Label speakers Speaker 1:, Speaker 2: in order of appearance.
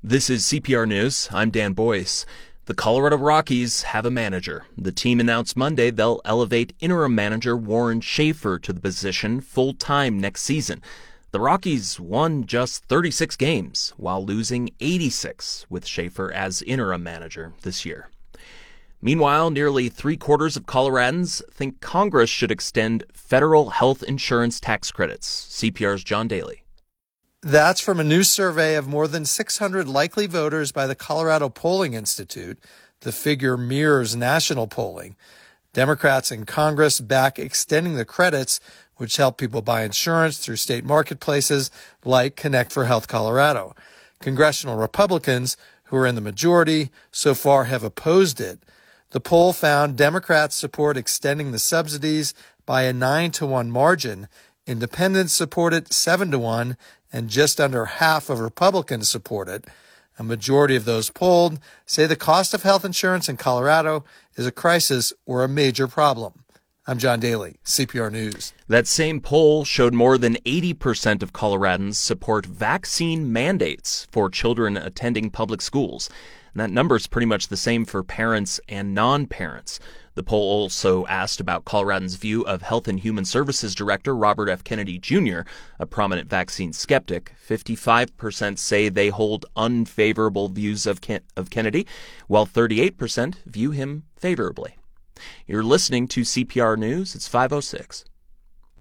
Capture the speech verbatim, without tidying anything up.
Speaker 1: This is C P R News. I'm Dan Boyce. The Colorado Rockies have a manager. The team announced Monday they'll elevate interim manager Warren Schaefer to the position full-time next season. The Rockies won just thirty-six games while losing eighty-six with Schaefer as interim manager this year. Meanwhile, nearly three-quarters of Coloradans think Congress should extend federal health insurance tax credits. C P R's John Daly.
Speaker 2: That's from a new survey of more than six hundred likely voters by the Colorado Polling Institute. The figure mirrors national polling. Democrats in Congress back extending the credits, which help people buy insurance through state marketplaces like Connect for Health Colorado. Congressional Republicans, who are in the majority, so far have opposed it. The poll found Democrats support extending the subsidies by a nine to one margin. Independents support it seven to one, and just under half of Republicans support it. A majority of those polled say the cost of health insurance in Colorado is a crisis or a major problem. I'm John Daly, C P R News.
Speaker 1: That same poll showed more than eighty percent of Coloradans support vaccine mandates for children attending public schools. And that number is pretty much the same for parents and non-parents. The poll also asked about Coloradans' view of Health and Human Services Director Robert F. Kennedy Junior, a prominent vaccine skeptic. fifty-five percent say they hold unfavorable views of, Ken- of Kennedy, while thirty-eight percent view him favorably. You're listening to C P R News. It's five oh six.